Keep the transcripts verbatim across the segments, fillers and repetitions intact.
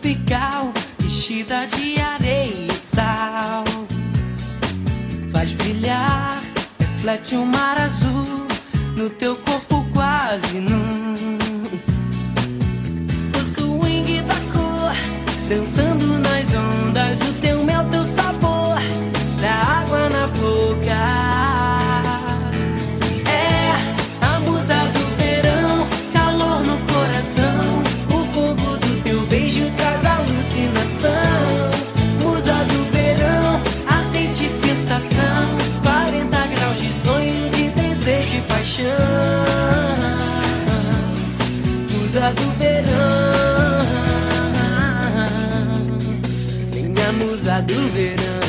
tropical, vestida de areia e sal. Faz brilhar, reflete um mar azul no teu corpo quase nu. O swing da cor, dançando nas ondas, o teu mel, teu sabor, da água na boca. É a musa do verão, calor no coração, o fogo do teu beijo traz alucinação. Musa do verão, ardente tentação, quarenta graus de sonho, de desejo e paixão. Musa do verão, minha musa do verão.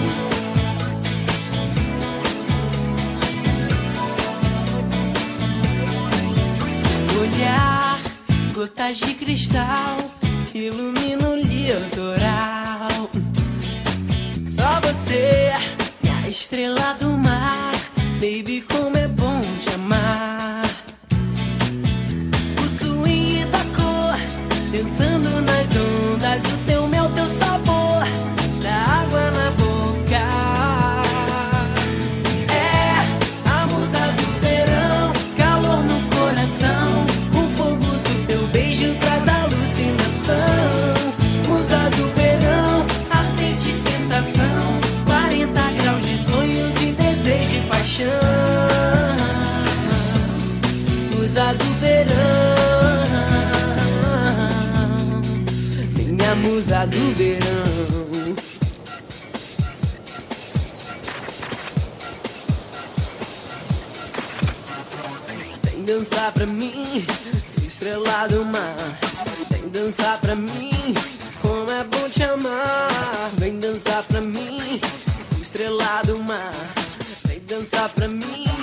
Seu olhar, gotas de cristal, ilumina o litoral. Só você é a estrela do mar, baby, como é bom te amar. O swing da cor, dançando nas ondas, o teu mel, teu sabor, da água na boca. É a musa do verão, calor no coração, o fogo do teu beijo traz alucinação. Musa do verão, ardente tentação, quarenta graus de sonho, de desejo e paixão. Musa do verão, minha musa do verão. Vem dançar pra mim, estrela do mar. Vem dançar pra mim, como é bom te amar. Vem dançar pra mim, estrela do mar. Vem dançar pra mim,